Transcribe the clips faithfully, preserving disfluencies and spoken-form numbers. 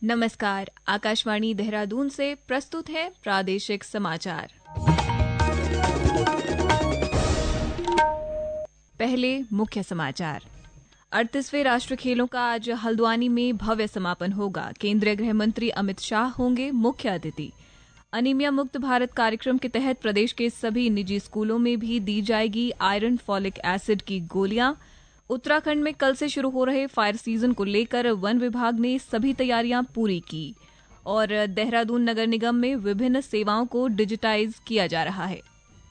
नमस्कार, आकाशवाणी देहरादून से प्रस्तुत है प्रादेशिक समाचार। पहले मुख्य समाचार। अड़तीसवें राष्ट्रीय खेलों का आज हल्द्वानी में भव्य समापन होगा। केंद्रीय गृह मंत्री अमित शाह होंगे मुख्य अतिथि। अनीमिया मुक्त भारत कार्यक्रम के तहत प्रदेश के सभी निजी स्कूलों में भी दी जाएगी आयरन फॉलिक एसिड की गोलियां। उत्तराखंड में कल से शुरू हो रहे फायर सीजन को लेकर वन विभाग ने सभी तैयारियां पूरी की। और देहरादून नगर निगम में विभिन्न सेवाओं को डिजिटाइज किया जा रहा है।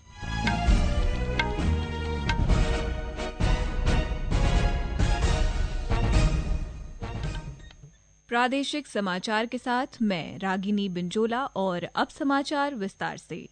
प्रादेशिक समाचार के साथ मैं रागिनी बिंजोला और अब समाचार विस्तार से।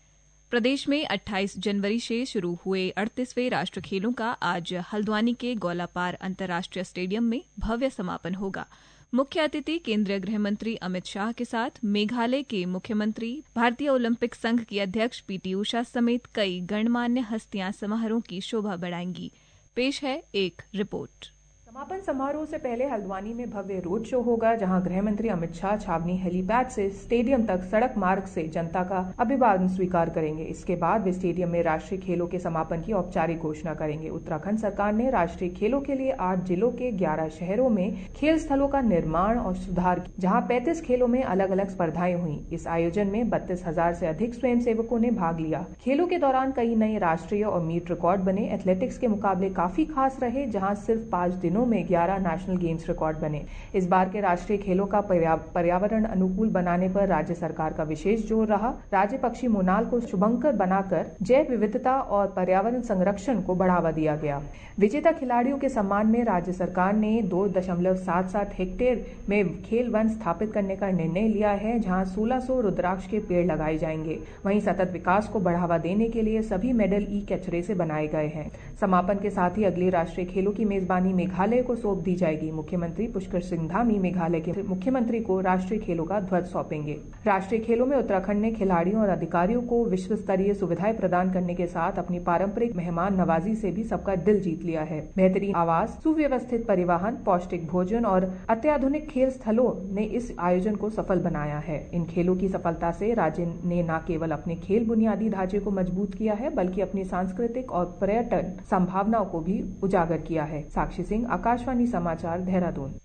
प्रदेश में अट्ठाईस जनवरी से शुरू हुए अड़तीसवें राष्ट्रीय खेलों का आज हल्द्वानी के गौलापार अंतर्राष्ट्रीय स्टेडियम में भव्य समापन होगा। मुख्य अतिथि केंद्रीय गृह मंत्री अमित शाह के साथ मेघालय के मुख्यमंत्री, भारतीय ओलंपिक संघ की अध्यक्ष पीटी उषा समेत कई गणमान्य हस्तियां समारोह की शोभा बढ़ाएंगी। पेश है एक रिपोर्ट। समापन समारोह से पहले हल्द्वानी में भव्य रोड शो होगा, जहां गृह मंत्री अमित शाह छावनी हेलीपैड से स्टेडियम तक सड़क मार्ग से जनता का अभिवादन स्वीकार करेंगे। इसके बाद वे स्टेडियम में राष्ट्रीय खेलों के समापन की औपचारिक घोषणा करेंगे। उत्तराखंड सरकार ने राष्ट्रीय खेलों के लिए आठ जिलों के ग्यारह शहरों में खेल स्थलों का निर्माण और सुधार किया, जहाँ पैंतीस खेलों में अलग अलग स्पर्धाएं हुई। इस आयोजन में बत्तीस हजार से अधिक स्वयं सेवकों ने भाग लिया। खेलों के दौरान कई नए राष्ट्रीय और मीट रिकॉर्ड बने। एथलेटिक्स के मुकाबले काफी खास रहे, जहाँ सिर्फ पांच दिनों में ग्यारह नेशनल गेम्स रिकॉर्ड बने। इस बार के राष्ट्रीय खेलों का पर्यावरण अनुकूल बनाने पर राज्य सरकार का विशेष जोर रहा। राज्य पक्षी मोनाल को शुभंकर बनाकर जैव विविधता और पर्यावरण संरक्षण को बढ़ावा दिया गया। विजेता खिलाड़ियों के सम्मान में राज्य सरकार ने दो दशमलव सात सात हेक्टेयर में खेल वन स्थापित करने का निर्णय लिया है, जहां सोलह सौ रुद्राक्ष के पेड़ लगाए जाएंगे। वहीं सतत विकास को बढ़ावा देने के लिए सभी मेडल ई कचरे से बनाए गए हैं। समापन के साथ ही अगले राष्ट्रीय खेलों की मेजबानी मेघालय को सौंप दी जाएगी। मुख्यमंत्री पुष्कर सिंह धामी मेघालय के मुख्यमंत्री को राष्ट्रीय खेलों का ध्वज सौंपेंगे। राष्ट्रीय खेलों में उत्तराखंड ने खिलाड़ियों और अधिकारियों को विश्व स्तरीय सुविधाएं प्रदान करने के साथ अपनी पारंपरिक मेहमान नवाजी से भी सबका दिल जीत लिया है। बेहतरीन आवास, सुव्यवस्थित परिवहन, पौष्टिक भोजन और अत्याधुनिक खेल स्थलों ने इस आयोजन को सफल बनाया है। इन खेलों की सफलता से राज्य ने न केवल अपने खेल बुनियादी ढांचे को मजबूत किया है, बल्कि अपनी सांस्कृतिक और पर्यटन संभावनाओं को भी उजागर किया है। साक्षी सिंह, आकाशवाणी समाचार, देहरादून।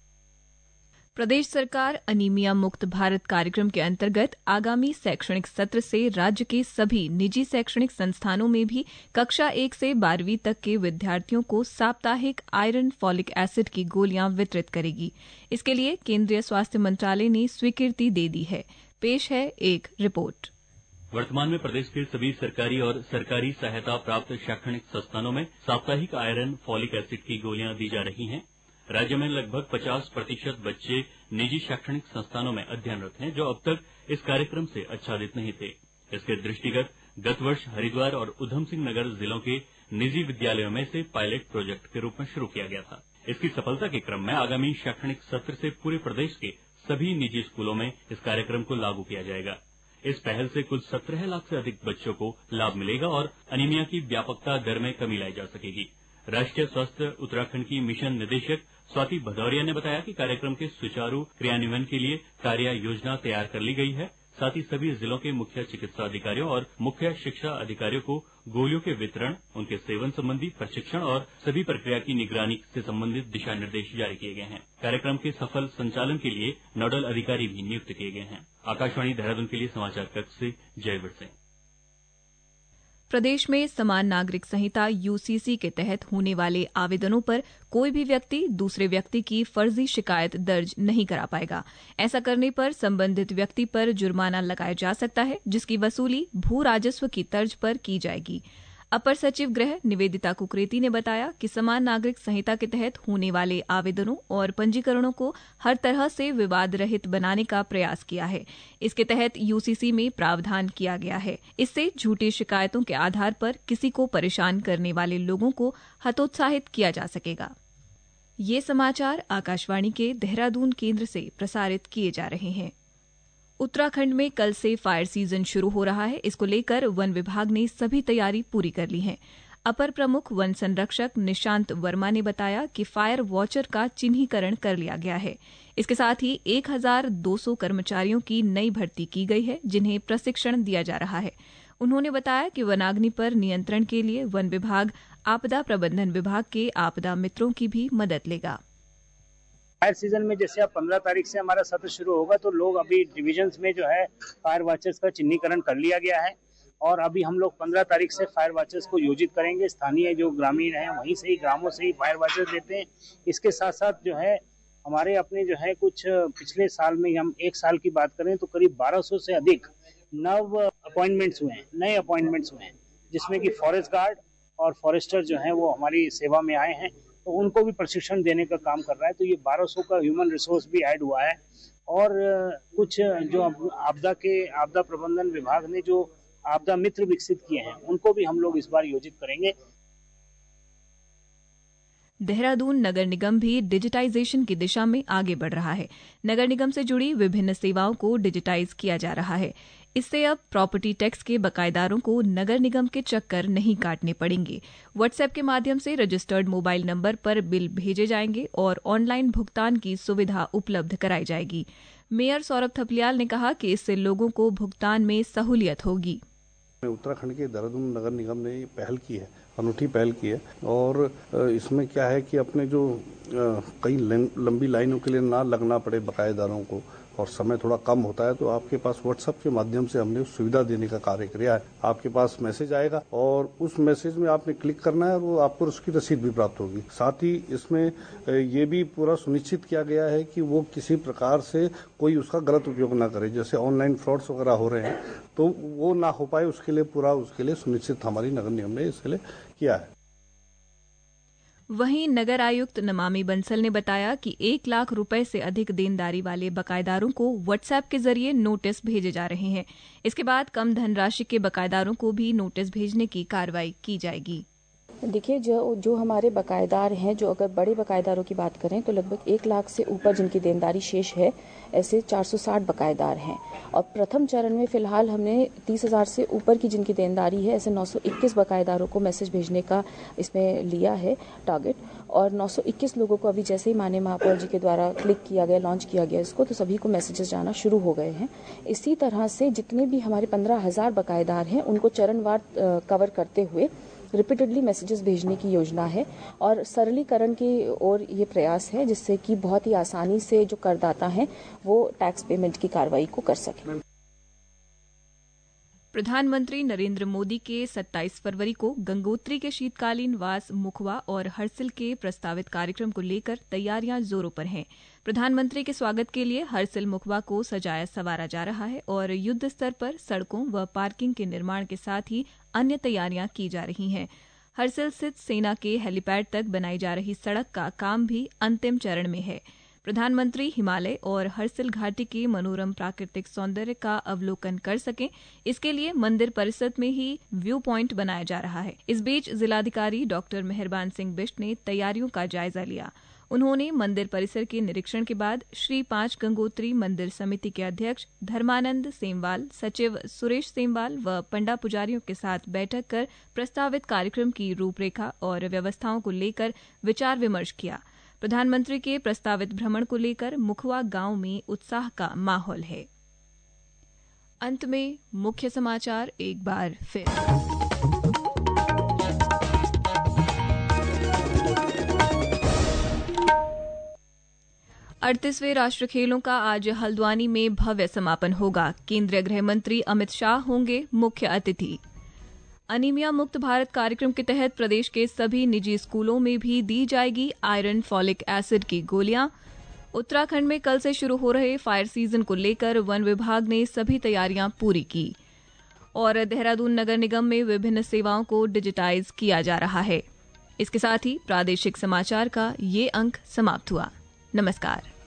प्रदेश सरकार अनीमिया मुक्त भारत कार्यक्रम के अंतर्गत आगामी शैक्षणिक सत्र से राज्य के सभी निजी शैक्षणिक संस्थानों में भी कक्षा एक से बारहवीं तक के विद्यार्थियों को साप्ताहिक आयरन फॉलिक एसिड की गोलियां वितरित करेगी। इसके लिए केंद्रीय स्वास्थ्य मंत्रालय ने स्वीकृति दे दी है। पेश है एक रिपोर्ट। वर्तमान में प्रदेश के सभी सरकारी और सरकारी सहायता प्राप्त शैक्षणिक संस्थानों में साप्ताहिक आयरन फॉलिक एसिड की गोलियां दी जा रही हैं। राज्य में लगभग पचास प्रतिशत बच्चे निजी शैक्षणिक संस्थानों में अध्ययनरत हैं, जो अब तक इस कार्यक्रम से आच्छादित नहीं थे। इसके दृष्टिगत गत वर्ष हरिद्वार और उधम सिंह नगर जिलों के निजी विद्यालयों में से पायलट प्रोजेक्ट के रूप में शुरू किया गया था। इसकी सफलता के क्रम में आगामी शैक्षणिक सत्र से पूरे प्रदेश के सभी निजी स्कूलों में इस कार्यक्रम को लागू किया जाएगा। इस पहल से कुल सत्रह लाख से अधिक बच्चों को लाभ मिलेगा और अनीमिया की व्यापकता दर में कमी लाई जा सकेगी। राष्ट्रीय स्वास्थ्य उत्तराखंड की मिशन निदेशक स्वाति भदौरिया ने बताया कि कार्यक्रम के सुचारू क्रियान्वयन के लिए कार्य योजना तैयार कर ली गई है। साथ ही सभी जिलों के मुख्य चिकित्सा अधिकारियों और मुख्य शिक्षा अधिकारियों को गोलियों के वितरण, उनके सेवन संबंधी प्रशिक्षण और सभी प्रक्रिया की निगरानी से संबंधित दिशा निर्देश जारी किए गए हैं। कार्यक्रम के सफल संचालन के लिए नोडल अधिकारी भी नियुक्त किए गए हैं। आकाशवाणी देहरादून के लिए समाचार कक्ष से जयवीर सिंह। प्रदेश में समान नागरिक संहिता यूसीसी के तहत होने वाले आवेदनों पर कोई भी व्यक्ति दूसरे व्यक्ति की फर्जी शिकायत दर्ज नहीं करा पाएगा। ऐसा करने पर संबंधित व्यक्ति पर जुर्माना लगाया जा सकता है, जिसकी वसूली भू राजस्व की तर्ज पर की जाएगी। अपर सचिव गृह निवेदिता कुकरेती ने बताया कि समान नागरिक संहिता के तहत होने वाले आवेदनों और पंजीकरणों को हर तरह से विवाद रहित बनाने का प्रयास किया है। इसके तहत यूसीसी में प्रावधान किया गया है। इससे झूठी शिकायतों के आधार पर किसी को परेशान करने वाले लोगों को हतोत्साहित किया जा सकेगा। ये समाचार आकाशवाणी के देहरादून केंद्र से प्रसारित किए जा रहे हैं। उत्तराखंड में कल से फायर सीजन शुरू हो रहा है। इसको लेकर वन विभाग ने सभी तैयारी पूरी कर ली है। अपर प्रमुख वन संरक्षक निशांत वर्मा ने बताया कि फायर वॉचर का चिन्हीकरण कर लिया गया है। इसके साथ ही एक हज़ार दो सौ कर्मचारियों की नई भर्ती की गई है, जिन्हें प्रशिक्षण दिया जा रहा है। उन्होंने बताया कि वनाग्नि पर नियंत्रण के लिए वन विभाग आपदा प्रबंधन विभाग के आपदा मित्रों की भी मदद लेगा। फायर सीजन में जैसे अब पंद्रह तारीख से हमारा सत्र शुरू होगा, तो लोग अभी डिविजन्स में जो है फायर वॉचर्स का चिन्हीकरण कर लिया गया है और अभी हम लोग पंद्रह तारीख से फायर वॉचर्स को योजित करेंगे। स्थानीय जो ग्रामीण हैं वहीं से ही, ग्रामों से ही फायर वॉचर्स देते हैं। इसके साथ साथ जो है हमारे अपने जो है कुछ पिछले साल में हम एक साल की बात करें तो करीब बारह सौ से अधिक नव अपॉइंटमेंट्स हुए हैं, नए अपॉइंटमेंट्स हुए हैं, जिसमें कि फॉरेस्ट गार्ड और फॉरेस्टर जो है वो हमारी सेवा में आए हैं, तो उनको भी प्रशिक्षण देने का काम कर रहा है। तो ये बारह सौ का ह्यूमन रिसोर्स भी ऐड हुआ है और कुछ जो आपदा के आपदा प्रबंधन विभाग ने जो आपदा मित्र विकसित किए हैं उनको भी हम लोग इस बार योजित करेंगे। देहरादून नगर निगम भी डिजिटाइजेशन की दिशा में आगे बढ़ रहा है। नगर निगम से जुड़ी विभिन्न सेवाओं को डिजिटाइज किया जा रहा है। इससे अब प्रॉपर्टी टैक्स के बकायेदारों को नगर निगम के चक्कर नहीं काटने पड़ेंगे। व्हाट्सएप के माध्यम से रजिस्टर्ड मोबाइल नंबर पर बिल भेजे जाएंगे और ऑनलाइन भुगतान की सुविधा उपलब्ध कराई जाएगी। मेयर सौरभ थपलियाल ने कहा कि इससे लोगों को भुगतान में सहूलियत होगी। उत्तराखंड के देहरादून नगर निगम ने ये पहल की है, अनूठी पहल की है और इसमें क्या है कि अपने जो कई लंबी लाइनों के लिए ना लगना पड़े बकायेदारों को और समय थोड़ा कम होता है, तो आपके पास व्हाट्सएप के माध्यम से हमने उस सुविधा देने का कार्य किया है। आपके पास मैसेज आएगा और उस मैसेज में आपने क्लिक करना है और वो आपको उसकी रसीद भी प्राप्त होगी। साथ ही इसमें ये भी पूरा सुनिश्चित किया गया है कि वो किसी प्रकार से कोई उसका गलत उपयोग ना करे, जैसे ऑनलाइन फ्रॉड्स वगैरह हो रहे हैं तो वो ना हो पाए, उसके लिए पूरा उसके लिए सुनिश्चित हमारी नगर निगम ने इसके लिए किया है। वहीं नगर आयुक्त नमामि बंसल ने बताया कि एक लाख रुपए से अधिक देनदारी वाले बकायेदारों को व्हाट्सएप के जरिए नोटिस भेजे जा रहे हैं। इसके बाद कम धनराशि के बकायेदारों को भी नोटिस भेजने की कार्रवाई की जाएगी। देखिए, जो जो हमारे बकायेदार हैं, जो अगर बड़े बकायेदारों की बात करें तो लगभग एक लाख से ऊपर जिनकी देनदारी शेष है, ऐसे चार सौ साठ बकायेदार हैं। और प्रथम चरण में फिलहाल हमने तीस हजार से ऊपर की जिनकी देनदारी है, ऐसे नौ सौ इक्कीस बकायेदारों को मैसेज भेजने का इसमें लिया है टारगेट। और नौ सौ इक्कीस लोगों को अभी जैसे ही माननीय महापौर जी के द्वारा क्लिक किया गया, लॉन्च किया गया इसको, तो सभी को मैसेजेस जाना शुरू हो गए हैं। इसी तरह से जितने भी हमारे पंद्रह हजार बकायेदार हैं उनको चरणवार कवर करते हुए रिपीटेडली मैसेजेस भेजने की योजना है और सरलीकरण की ओर ये प्रयास है, जिससे कि बहुत ही आसानी से जो करदाता हैं वो टैक्स पेमेंट की कार्रवाई को कर सकें। प्रधानमंत्री नरेंद्र मोदी के सत्ताईस फरवरी को गंगोत्री के शीतकालीन वास मुखवा और हरसिल के प्रस्तावित कार्यक्रम को लेकर तैयारियां जोरों पर हैं। प्रधानमंत्री के स्वागत के लिए हरसिल मुखवा को सजाया संवारा जा रहा है और युद्ध स्तर पर सड़कों व पार्किंग के निर्माण के साथ ही अन्य तैयारियां की जा रही हैं। हरसिल स्थित सेना के हेलीपैड तक बनाई जा रही सड़क का काम भी अंतिम चरण में है। प्रधानमंत्री हिमालय और हरसिल घाटी के मनोरम प्राकृतिक सौंदर्य का अवलोकन कर सकें, इसके लिए मंदिर परिसर में ही व्यू पॉइंट बनाया जा रहा है। इस बीच जिलाधिकारी डॉक्टर मेहरबान सिंह बिष्ट ने तैयारियों का जायजा लिया। उन्होंने मंदिर परिसर के निरीक्षण के बाद श्री पांच गंगोत्री मंदिर समिति के अध्यक्ष धर्मानंद सेमवाल, सचिव सुरेश सेमवाल व पंडा पुजारियों के साथ बैठक कर प्रस्तावित कार्यक्रम की रूपरेखा और व्यवस्थाओं को लेकर विचार विमर्श किया। प्रधानमंत्री के प्रस्तावित भ्रमण को लेकर मुखवा गांव में उत्साह का माहौल है। अंत में मुख्य समाचार एक बार फिर। अड़तीसवें राष्ट्रीय खेलों का आज हल्द्वानी में भव्य समापन होगा। केंद्रीय गृह मंत्री अमित शाह होंगे मुख्य अतिथि। अनीमिया मुक्त भारत कार्यक्रम के तहत प्रदेश के सभी निजी स्कूलों में भी दी जाएगी आयरन फॉलिक एसिड की गोलियां। उत्तराखंड में कल से शुरू हो रहे फायर सीजन को लेकर वन विभाग ने सभी तैयारियां पूरी की। और देहरादून नगर निगम में विभिन्न सेवाओं को डिजिटाइज किया जा रहा है। इसके साथ ही प्रादेशिक समाचार का ये अंक समाप्त हुआ। नमस्कार।